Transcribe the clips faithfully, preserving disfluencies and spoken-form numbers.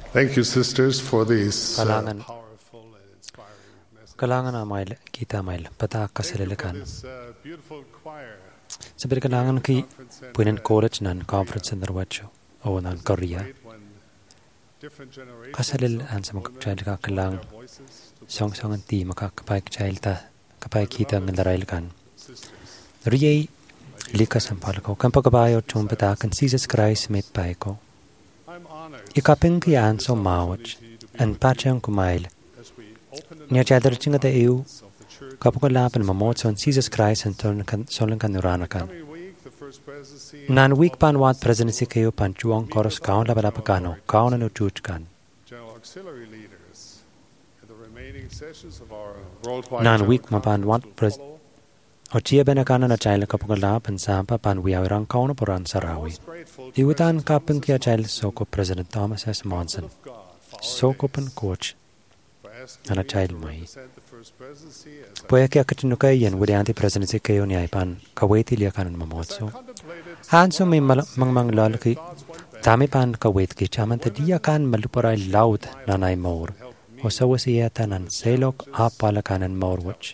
Thank you, sisters, for these uh, Kalangan- powerful and inspiring messages. Kalangan na mail kita mail pata Thank you for kasalilikan. this uh, beautiful choir. Seperti kalangan ki puinen college nan conference na rawacho o nan Korea. Great when different generations Kasalil of an sa women magkachail ka join kalang their voices to song song an ti makakapay kachail ta kapay kita ng larail kan. sisters. Riyay likas ang palako kan pagkabayo chung pata kan Jesus Christ met pay ko. I'm honored Ikaping kiyan so mawach an pachang kumail. as we open the Nya chadar chinga ta eu doors of the church. kapagalapan mamot son Jesus Christ and ton kan solan kan uranakan. Coming week, the first presidency Nan week pan wat presidency kayo pan chuang koros kaon labalapagano kaon anu chuchkan. general auxiliary leaders in the remaining sessions of our worldwide Nan general week mapan wat conference pres will follow. o chia benakana na chail kapagalapan sampa pan wiawirang kaon puran sarawi. Most grateful to Iwatan President kapeng kia Thomas S. chail soko President Thomas S. Monson. of God for our Soko days, pan coach for asking ana me child to mai. represent the first presidency as I- Puya kia katinukai yan wadianti presidency kayo ni pan kaweti liya kanan as I mamotso. contemplated Hanso may what mal- mang mang lal ki God's one best dami pan kawet ki chaman tadiya kan maluparay laut nanay maur. O sa wasiyata nan selok apala kanan maurwach.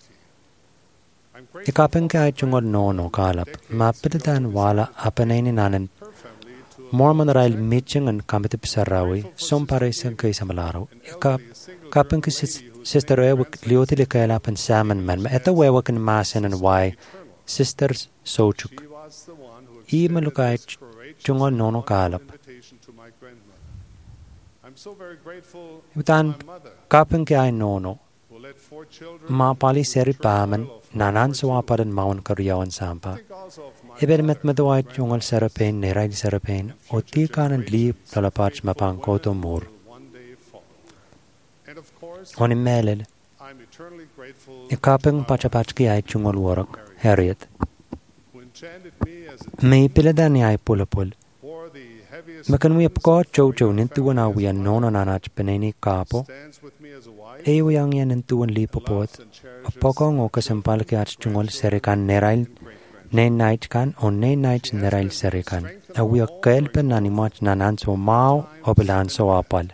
I'm grateful Ikapeng kaya chungod nono kalap mapilitan wala apanaini nanan for family to Mormon rail meeting and kamitip sarawi som pare sa kay sa malaro. Ikap kapeng ki sis- sister ewak lioti li kaya lapan salmon man ma eto wewak in masin and why sisters sochuk. She was the one who I extended malukay this courageous chungod and nono wonderful kalap. invitation to my grandmother. I'm so very grateful to Itan my mother kapeng kaya nono who led four children mapali through seri the turmoil paman of nanan four suwa padan mawan karyawan sampa. Think also of my Iber mother met metuay chungal serapen neray serapen o ti kanan li lalapach mapang koto mur. will one day follow. And of course, Oni melel I'm eternally grateful ikapeng to pachapach ki ay chungol warak Harriet. who enchanted me as a May piladan ni ay pulapul. bore the heaviest Makan wi burdens ko of chow chow my nintuan family awi as an my nono mother nanach peneni kapo. stands with me as a wife, Ewa yang yan nintuan lipopot. loves and cherishes Apoko ngo kasampal ki ach chungol serikan nerail. Nay night kan o nay night nerail serikan. Awi a kelpen nanimach nanan so mao o bilan so apal.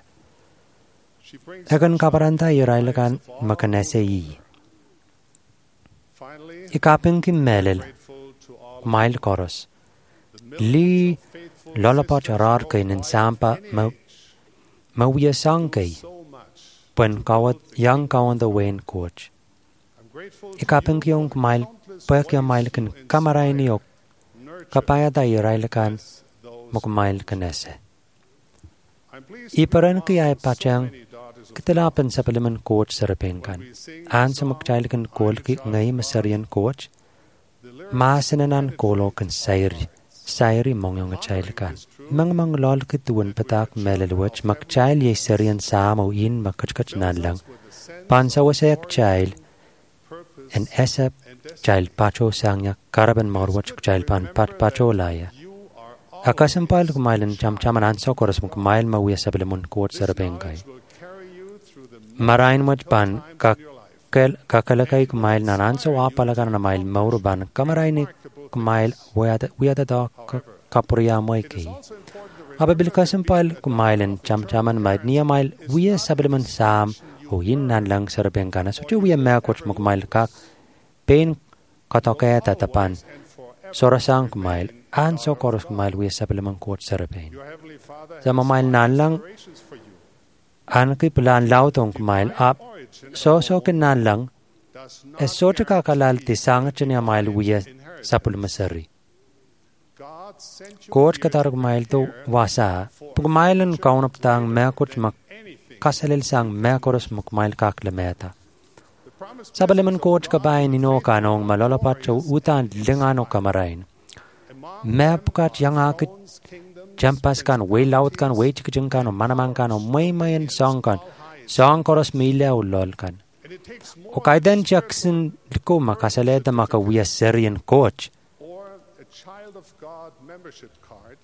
She brings Egan sunshine kaparanta to the yurail lives kan of all makanese those. yi. Finally, Ikapeng ki melel. grateful to all of Mail koros. the Li millions of faithful lollapach sisters arar kay nin worldwide sampa of any ma age mawia sang who do kay. so much. Pen kawat yang kawan the wen coach. I'm grateful to Ikapeng you kiyong for the kumail countless pa kaya ways mail you kan inspire, kamaray niyo nurture, kapaya da irail kan bless those makumail kanese. I'm pleased to Iparan be kaya among so pachang many daughters of kitalapan sa paliman coach sa repeng God. kan. When we sing the An sa song, magchail kan I'm kol a ki child of ngay God, masarian coach. the lyrics Masinanan penetrate kolo kan sayri. Sayri mong yung chail kan. Mang mang lol kituan patak melalwach magchail yay sarian sa mo in makachkach nan lang. with a sense Pansawasayak chail purpose and esap and destiny. chail pacho sangya karaban marwach chail pan pat pacho laya. You are all Akasampal kumailan cham chaman anso koros mo kumail mawia sa paliman coach sa repeng kay. will carry you through the Marain mo pan times ka of your life. kel kakalakay kumail na nanso apalagan na mail mauruban kamaray ni kumail wiyada wiyada do kapuriya mo iki. Also important to Ababil kasampal kumailan cham chaman mail niya mail wiya sa paliman sam o yin nan lang sa repeng kana so wiya mea coach mo kumail kak pain katokaya tatapan and forever. sorasang kumail anso koros kumail wiya sa paliman coach sa repeng. Your Heavenly Father Sa mamail nan lang has for you. an kay plan lautong kumail ap Origin so so kin nan lang does not e so ta kakalal ti sangat niya mail wiya sa pulmasari. God sent you Coach here katar kumail to wasa pagmailan kaunap tang mea coach mak anything. kasalil sang mea koros mukmail kaklameta. The promise Sa baliman coach kabayan nino kanong malalapat sa utan lingano kamarain. Mea pukat yang akit kingdom jampas kan way laut kan way chikijing kan o manamang kan o may mayan song kan song koros mila o lol kan. and it takes more O kaidan Jackson liko makasaleta makawiya Syrian coach or a child of God membership card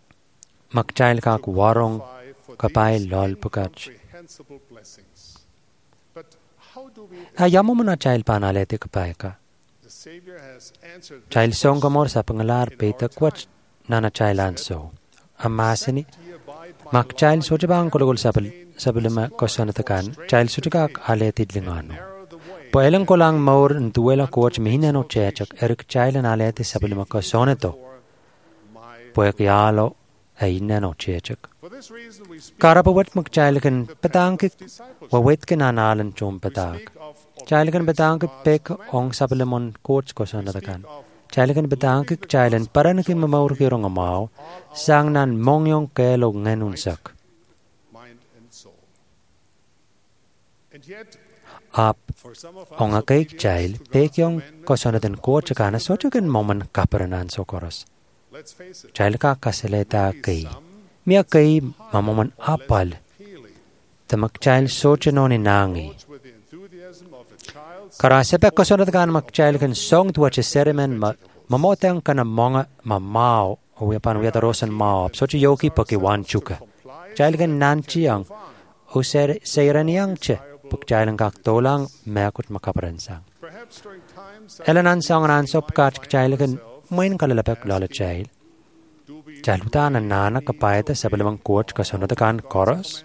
makchail kak warong qualify for kapay these lol pukat. incomprehensible blessings. But how do we Ayamu mo na child panalete kapay ka. the Savior has answered this Child song question kamor sa pangalar peta kwach na na child anso. Amasini ye abide Mak child soja bang kologol sabil sabilma kosonatakan child sojagak aletit lingano. Po elang kolang maur ntuela coach mihina no chechak erik child an aleti sabilma kosonato. Po ek yalo aina no chechak. Karapawat mak child kan patangkik wawet kan analan chom patak. Child kan patangkik pek ong sabilmon coach kosonatakan. Child kan patangkik child an paranakin mamaur kirong amao sang nan mongyong kelo ngenunsak. Ap ong akaik child pekyong kosonatan coach kana sochakan moman kaparanan sokoros. Child ka kaseleta kay. Mia kay mamoman apal. Tamak child sochanon inangi. Kara sepek kosonatan mak child kan song tuwache seremen mamotang kana monga mamao o yapan wiyatarosan mao sochi yoki paki wanchuka. Child kan nanchiang o seiraniang che. Pagkailan kaktolang mayakot makaparansang. Elanan sang nansop kach kachailan main kalalapek lala child. Child na nana kapayata sa balamang coach kasonatakan koros.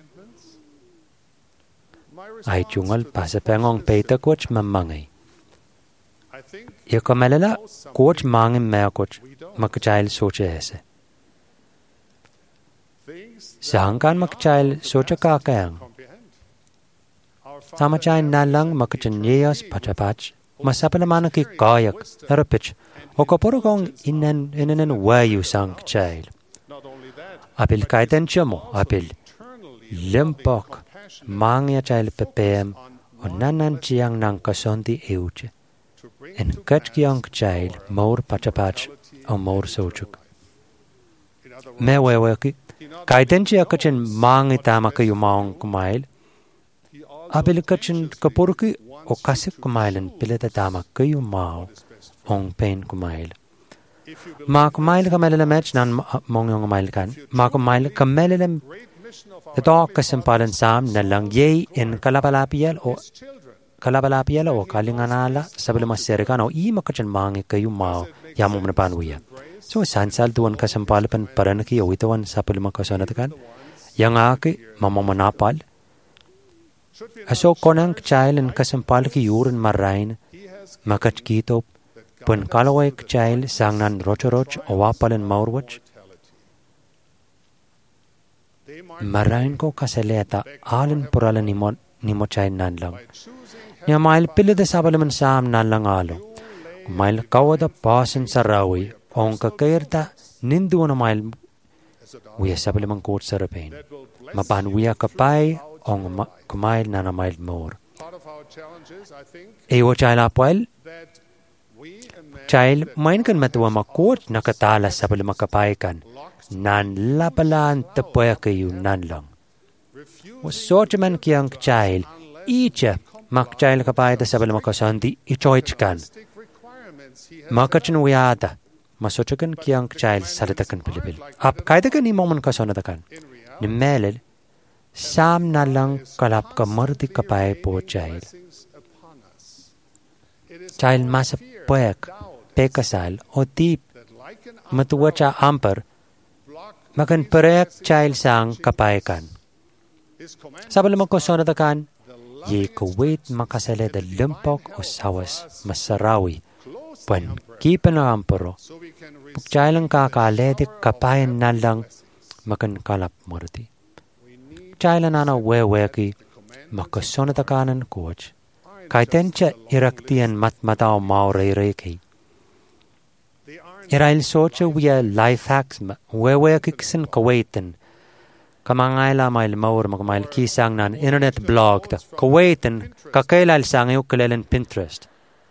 Ay chungal pasapengong peita coach mamangay. Iyo kamalala coach mangin mayakot makachayl socha ese. Sangkan makachayl socha kakayang. Samachay nalang makachanyayas patapach, masapanaman ki kayak, erapich, o kapurukong inan inanan wayu sang child. Apil kaitan chamo, apil limpok, mangya child pepem, o nanan chiyang nang kasonti euche, en kachkiyang child, more patapach, o more sochuk. Mewewaki, kaitan chiya kachin mangi tamaka yumaong kumail, Abil kachin kapurki o kasik kumailan pilita tama kayo mao ong pain kumail. Ma kumail kamalala match nan mong yung kumail kan. Ma kumail kamalalam ito kasimpalan sam na lang yay in kalapalapiel o kalapalapiel o kalinganala sabi masirikan o i makachin mangi kayo mao yamong napanuya. So sansal tuwan kasimpalapan paranaki o itawan sa palimakasonatakan. Yang aki mamamanapal. Aso konang child and kasampal ki yurin marain makach kitop pun kalaway child sangnan rochoroch o wapal and maurwach marain ko kasaleta alin puralan nimo nimo child nan lang nya mail pilid sabalaman sam nan lang alo mail kawada pasan sarawi ong kakairta nindu na mail wiya sabalaman court sarapain mapan wiya kapay ong kumail na na mail more. Ewo child apwal, child main kan matuwa makot nakatala sa pala makapaikan, nan lapalan tapoya kayo nan lang. Wasocha man kiyang child, icha mak child kapayta sa pala makasanti, ichoich kan. Makachin wiyata, masocha kan kiyang child salitakan pilipil. Ap kaita kan ni moman kasonatakan, ni melil, Sam na lang kalap ka marti kapay po child. Child masa pek, pekasal o tip, matuwa cha amper, makan perek child sang kapay kan. Sabal mo ko sonatakan, ye kawait makasale da limpok o sawas masarawi, pan kipan na ampero, pag child ang kakaledik kapayan na lang makan kalap marti. Child nana weweki makasonatakanan coach. Kaitencha iraktian matmatao maurereki. Irail socha via life hacks weweki ksin kawaitan. Kamangayla mail maur magmail kisang nan internet blog ta kawaitan kakailal sang ukalelan Pinterest.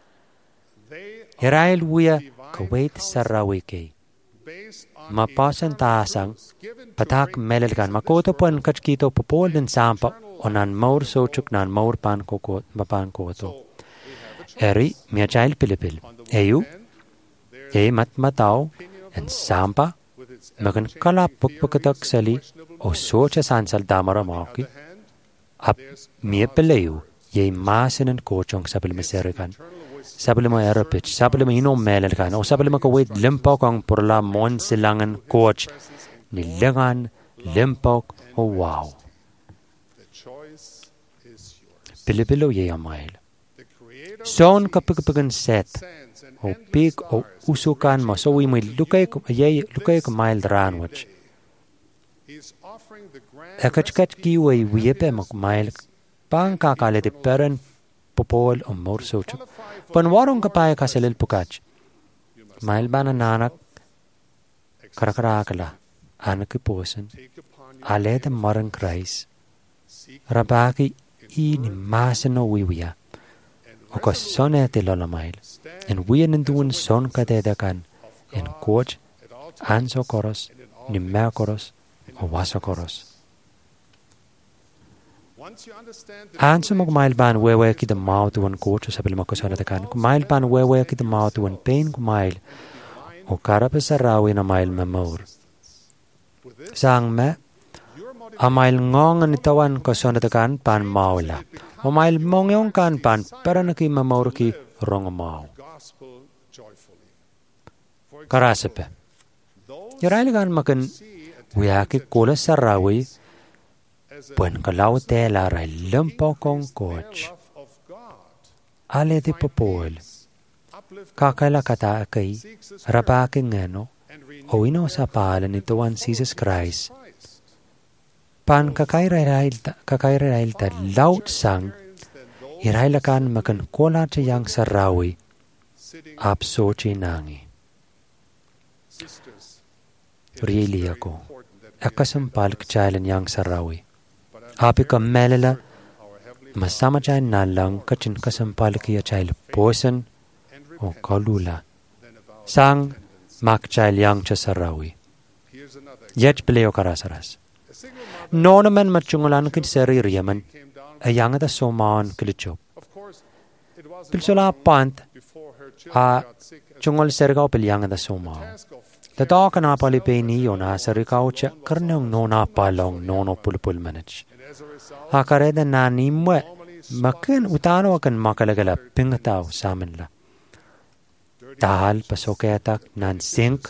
Irail via kawait sarawiki. Mapasan taasang patak melelkan makoto po ang kachkito popol din sampa o nan maur sochuk nan maur pan kokot mapan koto. Eri mia child pilipil. Eyu, e mat matao and sampa makan kalap pukpukatak sali o socha sansal damara maki. Ap mia pilayu ye masin and kochong sa pilmaserikan. Sabi mo erapich, sabi mo inom melel kan, o sabi mo kawait limpaw kang purla mon silangan coach, nilangan, limpok o wow. The choice is yours. Pilipilo yeyamail. The Creator Son kapag-pagan set. sands and O endless pig o stars usukan mo. So we may lukay yay lukay kumail dranwich. He's offering the grand Ekachkat kiway wiyepe mo kumail. Pang kakaliti peren popol o morsocho. Panwarong kapay kasalil pukach. Mail ba na nanak karakarakala. Anak iposan. take upon you Alete marang Christ. Rabaki i ni masano wiwiya. O kas son ete lolamail. En wiyan nduun son kadedakan. En coach, anso koros, ni mea koros, o wasa koros. once you understand the Anso magmail ban wewe ki the mao tuwan coach o sabil makasaratakan. Kumail ban wewe ki the mao tuwan pain kumail. O karapasarawi na mail mamor. Sang me, amail ngongan itawan kasonatakan pan maula. O mail mongyong kan pan paranaki mamor ki rong mau. gospel joyfully. Karasape. Yarailigan makan wiyaki kula sarawi puen kalau tela rai lempo kong coach. Of God Ale di popol. Kakala kata akay rabaki ngeno o ino sa pahalan ituan Jesus Christ. Pan kakairail ta laut sang irailakan makan kola tiyang sarawi apsochi nangi. Really ako. Akasampal kachailan yang sarawi. Api ka melala masama chayin na lang kachin kasampal kiya chayil posan o kalula. Sang makchail yang cha sarawi. Yech peleo karasaras. Nono men machungulan kid seri riyaman ayang da somaan kilichop. Pilsola pant a chungol sergao pilyang da somaan. The dog and apali peni yona serikaucha karnung nona palong nono pulpul manage. Hakare da nani mwe makin utano akan makalagala pingatao samanla. Tahal pasoketak nan sink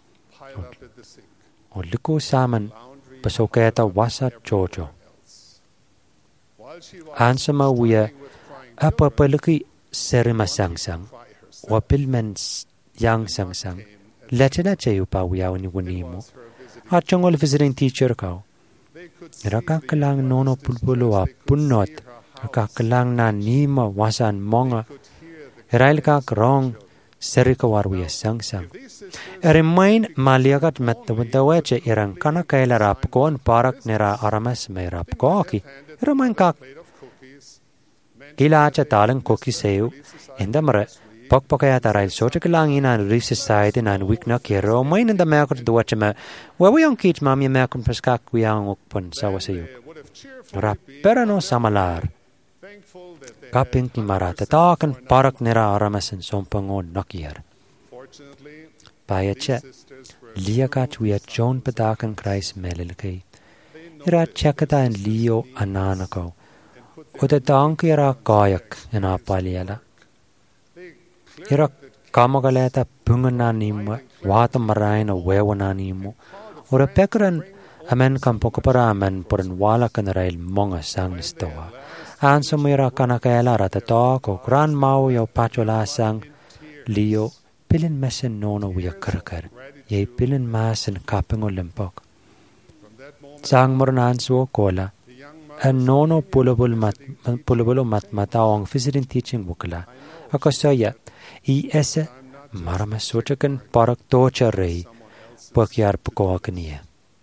o liku saman pasoketa wasa chocho. Ansama wiya apapalaki serima sangsang wapilmen yang sangsang. Lechena chayu pa wiyawani wanimo. At chungol visiting teacher kao. Rakakalang nono pulpulo a punnot. Rakakalang na nima wasan monga. Herail kak rong serikawar wiya sang sang. Erimain maliagat metawadaweche irang kana kaila rapkoon parak nera aramas may rapkooki. Erimain kak ila acha talang koki sayo. Indamare Pokpokaya taray socha kalangi na Relief Society na week na kero may nanda mayakot duwacha ma wawayang kich mami mayakon paskak wiyang ukpon sawa sayo. Rapera no samalar. Kaping ni marata takan parak nera aramasan sompangon nakiyar. Payacha liyakach wiya John patakan Christ melilkay. Ira chakata en liyo ananakaw. Uta tanki ira kayak inapaliyala. Ira kamagaleta pungananimo, wata marayna wewananimo. Ora pekran amen kampokapara amen poran wala kanarail monga sang nistawa. Anso mira kanakaela ratata ko gran mau yo pachola sang liyo pilin mesen nono wiya karakar. Ye pilin masen kapingo limpok. Sang moranan suo kola. An nono pulabul mat pulabul mat matawang visiting teaching bukla. Akasoya I ese marama sochakan parak tocha rei pakyar pukawakaniya.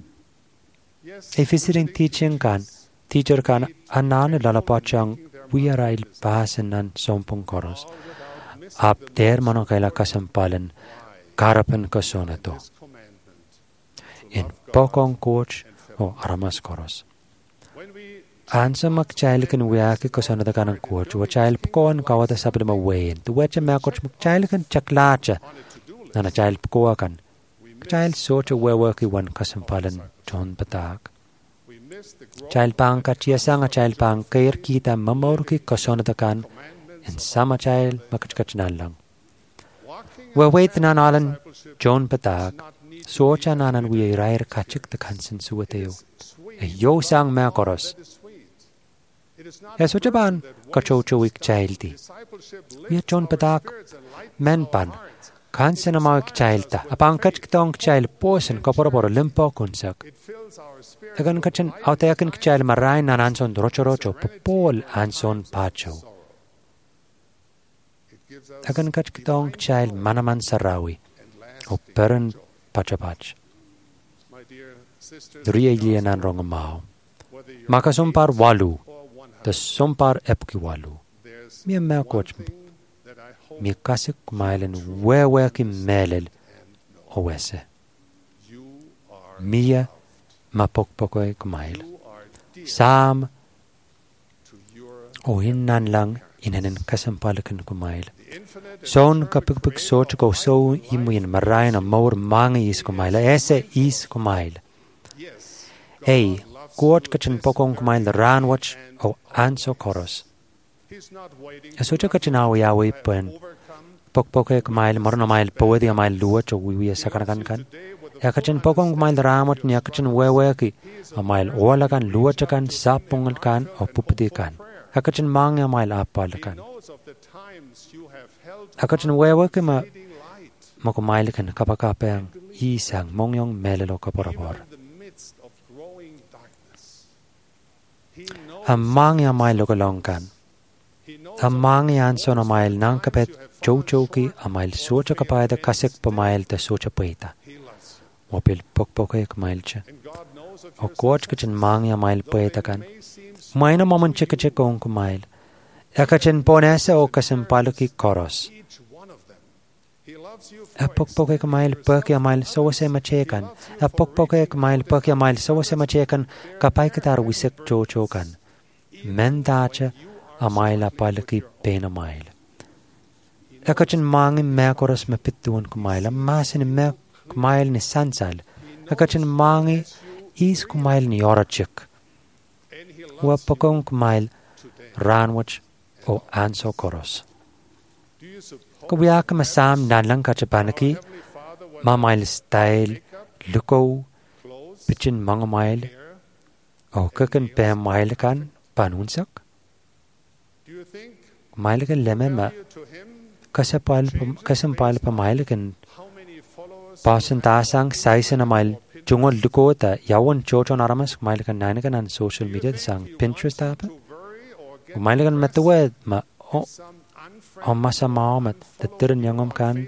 A visiting teaching kan teacher kan anan lalapachang wiyarail pasanan sompong koros. Ap der mano kaila kasampalan karapan kasonato. In pokong coach o aramas koros. Ansa magchailikan wiyaki kasonadakan ang coach wa chail pukon kawata sabili mawain. Tuwecha mea coach magchailikan chaklacha na na chail pukuakan. Chail socha wewaki wan kasampalan John Patak. Chail pang kachiyasang a chail pang kair kita mamorki kasonadakan and sama chail makachkachnan lang. Wawait na nalan John Patak Socha nanan wi rair kachik the kansen suwateo. E yo sang me koros. E socha ban kachocho wik chailti. Wi chon patak men pan. Kansen ama wik chailta. Apang kachik tong chail posen kaporaporo limpo kunsak. Egan kachin autayakin chail marain nan anson rocho rocho popol anson pacho. Egan kachik tong chail manaman sarawi. O peren pachapach. Riegli nan rongamao. Maka sompar walu. The sompar epki walu. Mia mea coach. Mia kasik mailen wewe ki melel owese. Mia ma pokpokoe kumail. Sam o hinnan lang inanen kasampalakan kumail. Son kapikpik soch ko so imuin marain a more mangi is kumail. Ese is kumail. Ei, kuot kachin pokong kumail ranwach o anso koros. Esocha kachin awi awi pen pokpoke kumail morno mail poedi a mail luach o wiwi sakanakan kan. Yakachin pokong kumail ranwach ni yakachin wewe ki a mail olakan luachakan sapungan kan o pupiti kan. Yakachin mangi a mail apalakan. Yakachin wewe ki ma makumail kan kapakapeng isang mongyong melelo kaporapor. Amang ya mail lokalongkan. Amang yan son a mail nang kapet chochoki a mail socha kapayda kasik pa mail ta socha paita. Wapil pokpoke ek mail cha. O coach kachin mang ya mail paita kan. Maina momon chika chika on kumail. Ekachin ponesa o kasimpaloki koros. A pokpoke ek mail perki a mail sawase machekan. A pokpoke ek mail perki a mail sawase machekan kapay katar wisik chochokan. Mendacha a mail a palaki pena mail. Ekachin mangi me koros me pituan kumail. A masin me kumail ni sansal. Ekachin mangi is kumail ni orachik. Wa pokong kumail ranwach o anso koros. Kubiaka masam nanlang kachapanaki, ma mail style, luko, pichin mga mail, o kakan pe mail kan panunsak. Mail kan leme ma kasapal kasampal pa mail kan pasan tasang saisa na mail jungol luko ta yawan chocho naramas mail kan nana kan an social media sang Pinterest apa. Mail kan matuwed ma o o masa maamat tatirin yangom kan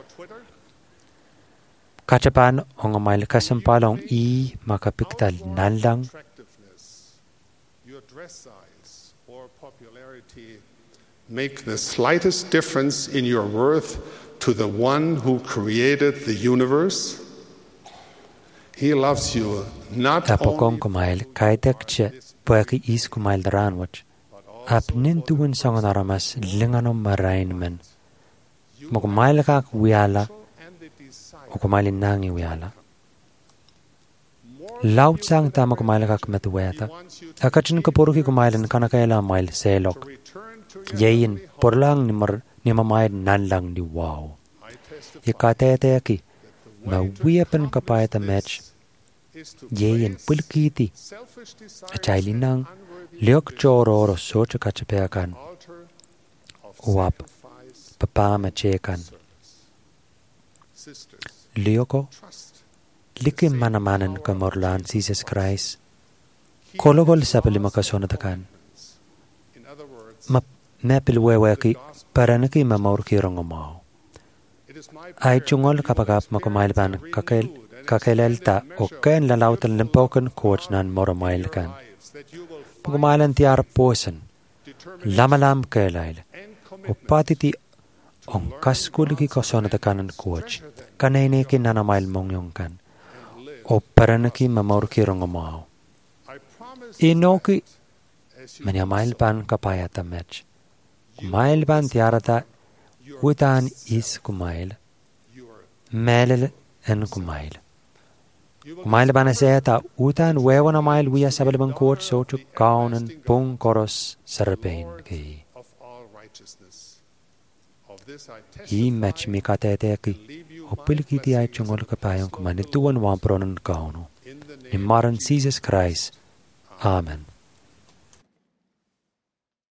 kachapan ong mail kasampalong i makapiktal nanlang. Your dress size or popularity make the slightest difference in your worth to the one who created the universe. He loves you not Tapokong only kumail kaitek che paki is kumail ranwach. Apnin tuwin sangan aramas linganom marain men. Mo kumail kak wiala o kumailin nangi wiala. Laut sang tama kumail kak metuweta. Akachin kapuruki kumailin kanakaila mail selok. Yayin porlang ni mar ni mamaid nanlang ni wow. Ikatete ki ma wiapen kapayata match. Yayin pulkiti. Achailinang liok chororo socha kachapeakan. Uap papa machekan. Lioko liki manamanan kamorlan Jesus Christ. Kologol sapali makasonatakan. Ma mepilweweki paranaki mamorki rongomao. Ay chungol kapagap makumailpan kakel kakelelta o ken lalautan limpoken coachnan moromailkan. Pagumailan tiar posen lamalam kelail o patiti ong kaskuliki kasonatakanan coach kaneneki nanamail mongyongkan o paranaki mamorki rongomao. Inoki Manyamailpan kapayata match. Kumailpan tiarata utan is kumail. Melel en kumail. Kumailpan aseta utan wewana mail wia sabaliban court so to kaunen pung koros sarpain ki. Hi match mi kateteki Opilkiti ai chungol kapayong kumanituan wampron kaunu. Ni maran Jesus Christ. Amen.